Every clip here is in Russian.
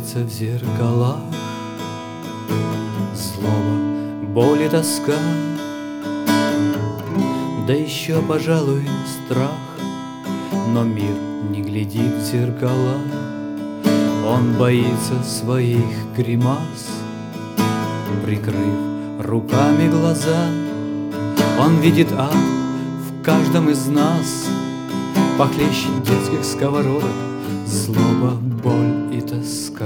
отразится в зеркалах злоба, боль и тоска, да еще, пожалуй, страх. Но мир не глядит в зеркала, он боится своих гримас. Прикрыв руками глаза, он видит ад в каждом из нас. Похлеще детских сковородок злоба, боль и тоска.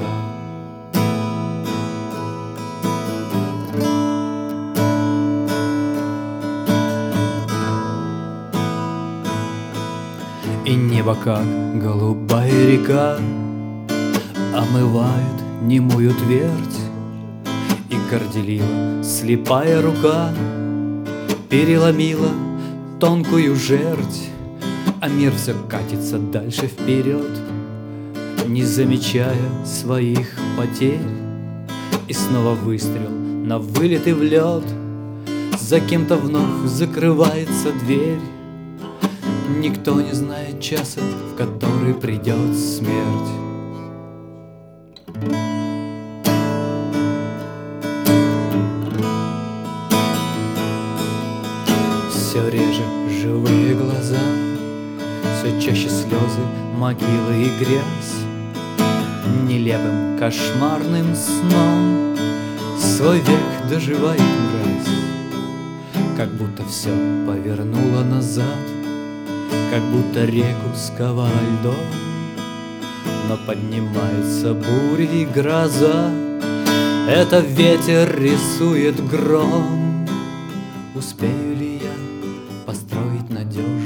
И небо, как голубая река, омывает немую твердь. И горделиво слепая рука переломила тонкую жердь. А мир все катится дальше вперед, не замечая своих потерь. И снова выстрел на вылет и в лед, за кем-то вновь закрывается дверь. Никто не знает часа, в который придет смерть. Все реже живые глаза, все чаще слезы, могилы и грязь. Нелепым кошмарным сном свой век доживает мразь. Как будто все повернуло назад, как будто реку сковало льдом. Но поднимается буря и гроза, это ветер рисует гром. Успею ли я построить надежный